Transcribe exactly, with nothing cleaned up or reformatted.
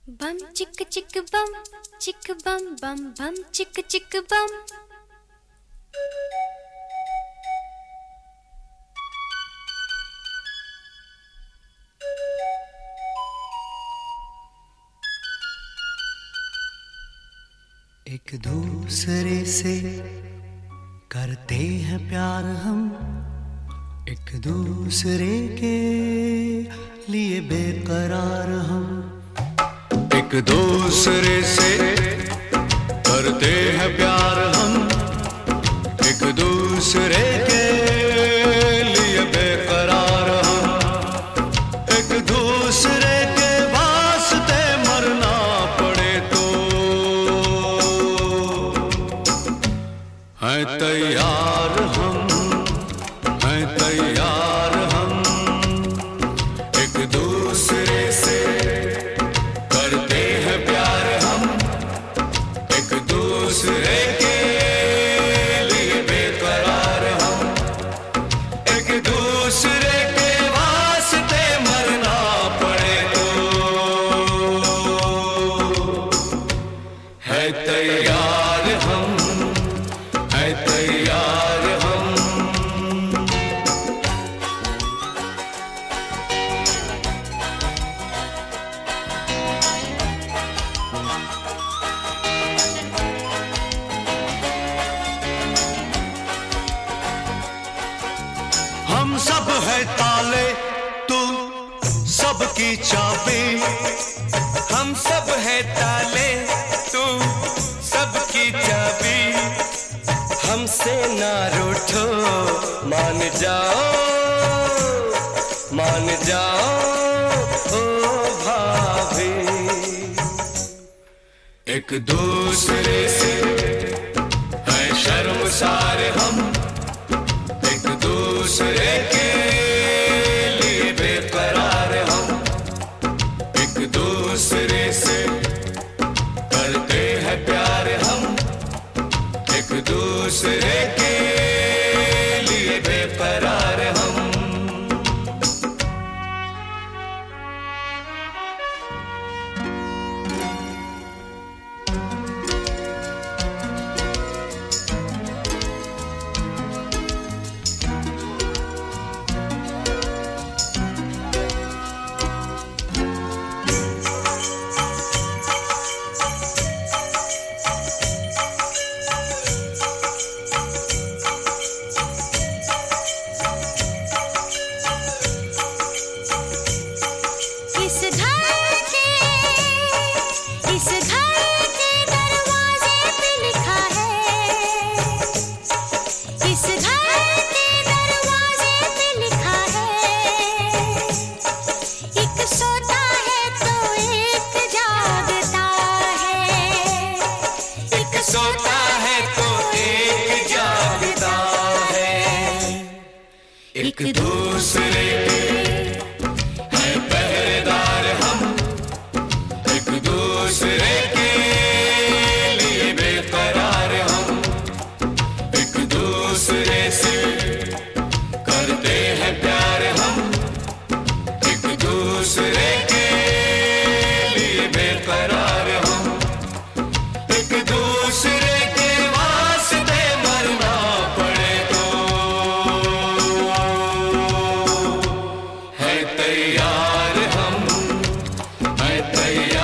बम चिक चिक बम चिक बम बम बम चिक चिक बम। एक दूसरे से करते हैं प्यार हम, एक दूसरे के लिए बेकरार हम। एक दूसरे से करते हैं प्यार हम, एक दूसरे के लिए बेकरार हम। एक दूसरे के वास्ते मरना पड़े तो हैं तैयार हम, हैं तैयार हम। एक दूसरे से करते हैं प्यार हम, एक दूसरे के लिए बेकरार हम। एक दूसरे के वास्ते मरना पड़े तो है तैयार हम, है तैयार हम। हम सब है ताले, तू सबकी चाबी। हम सब है ताले, तू सबकी चाबी। हमसे ना रूठो, मान जाओ, मान जाओ ओ भाभी। एक दूसरे से है शर्मसार हम, एक दूसरे के लिए बेकरार हम। एक दूसरे से करते हैं प्यार हम, एक दूसरे के लिए बेकरार हम। इस घर के इस घर के दरवाजे पे लिखा है, इस घर के दरवाजे पे लिखा है। एक सोता है तो एक जागता है, एक सोता है तो एक जागता है। एक दूसरे के हैं पहरेदार हम, एक दूसरे के लिए बेकरार हम। एक दूसरे से करते हैं प्यार हम, एक दूसरे के लिए बेकरार हम। एक दूसरे के वास्ते मरना पड़े तो है तैयार हम, है तैयार।